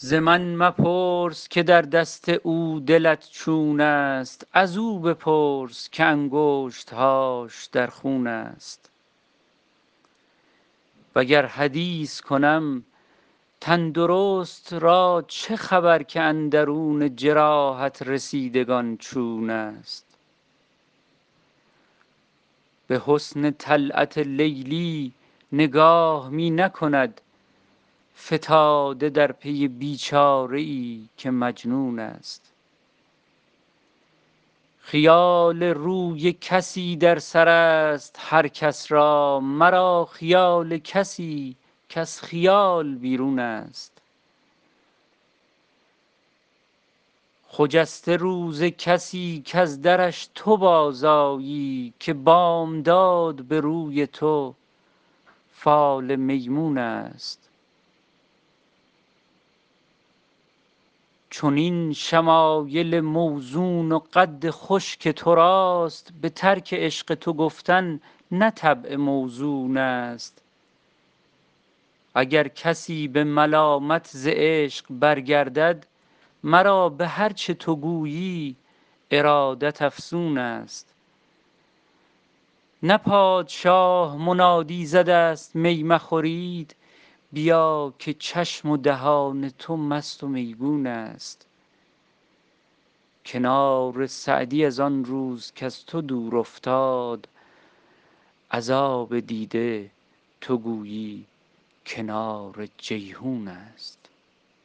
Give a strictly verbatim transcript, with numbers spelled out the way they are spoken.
ز من مپرس که در دست او دلت چون است، از او بپرس که انگشت‌هاش در خون است. وگر حدیث کنم تندرست را چه خبر که اندرون جراحت رسیدگان چون است. به حسن طلعت لیلی نگاه می نکند، فتاده در پی بیچاره‌ای که مجنون است. خیال روی کسی در سر است هر کس را، مرا خیال کسی کز خیال بیرون است. خجسته روز کسی کز درش تو بازآیی، که بامداد به روی تو فال میمون است. چنین شمایل موزون و قد خوش که تو راست، به ترک عشق تو گفتن نه طبع موزون است. اگر کسی به ملامت ز عشق برگردد، مرا به هر چه تو گویی ارادت افزون است. نه پادشاه منادی زده است می مخورید، بیا که چشم و دهان تو مست و میگون است. کنار سعدی از آن روز کز تو دور افتاد، عذاب دیده تو گویی کنار جیحون است.